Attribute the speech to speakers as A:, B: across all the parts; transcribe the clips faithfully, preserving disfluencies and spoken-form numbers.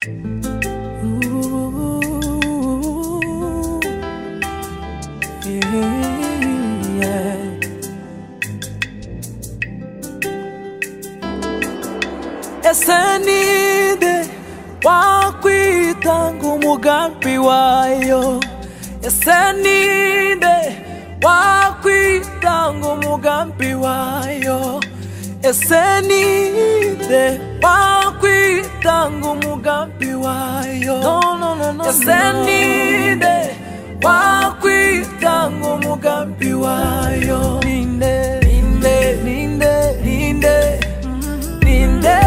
A: Ese ninde wakwitanga umugambi wayo? Ese ninde wakwitanga umugambi wayo? Ese ninde wakwitanga umugambi wayo? No, no, no, no. Ese ninde wakwitanga umugambi wayo? Ninde, ninde, ninde, ninde, ninde,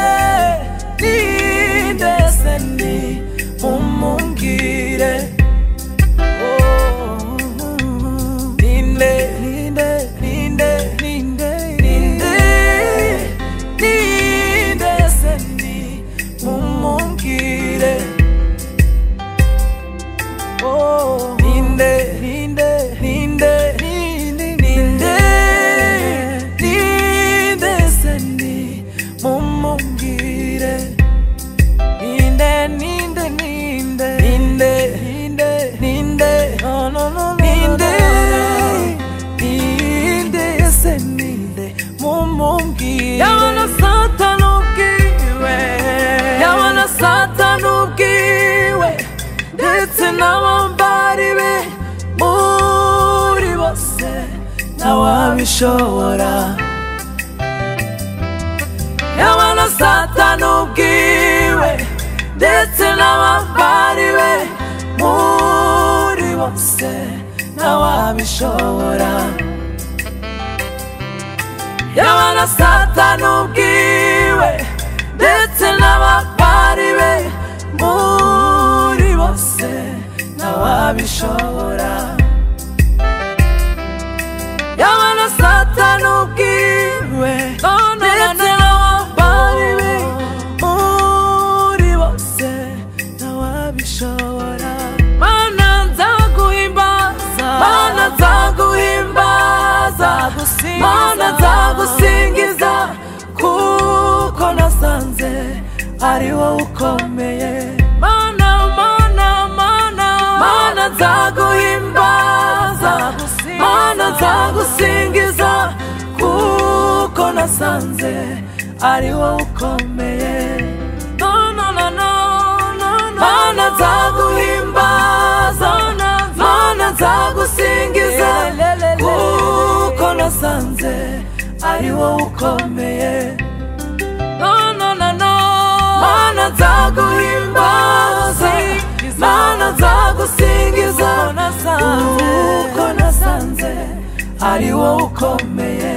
A: ninde, ese ni mumumbwire. Oh, ninde, ninde, ninde, ninde, ninde, ninde, ese ni mumumbwire. Oh, ninde, ninde, ninde, ninde, ninde, ninde, ese ni mumumbwire. Ninde, ninde, ninde, ninde, ninde, ninde, no, no, no, ninde, ninde, ese ninde mumumbwire. Yabona Satani ubwiwe, yabona Satani ubwiwe, ndetse n'abambari be muri bose ntawabishobora. Yabona Satani ubwiwe, ndetse n'abambari be muri bose ntawabishobora. Yabona Satani ubwiwe, ndetse n'abambari be muri bose ntawabishobora. Yabona Satani ubwiwe, ndetse n'abambari be muri bose ntawabishobora. Mana nzaguhimbaza, Mana nzaguhimbaza, Mana nzagusingiza, kuko nasanze ari wowe ukomeye. Mana, Mana, Mana, Mana nzaguhimbaza, Mana nzagusingiza, kuko nasanze ari wowe ukomeye. No, no, no, no, no, no. Mana nzaguhimbaza, Mana nzagusingiza, kuko nasanze ari wowe ukomeye. No, no, no, no. Mana nzaguhimbaza, Mana nzagusingiza, kuko nasanze ari wowe ukomeye.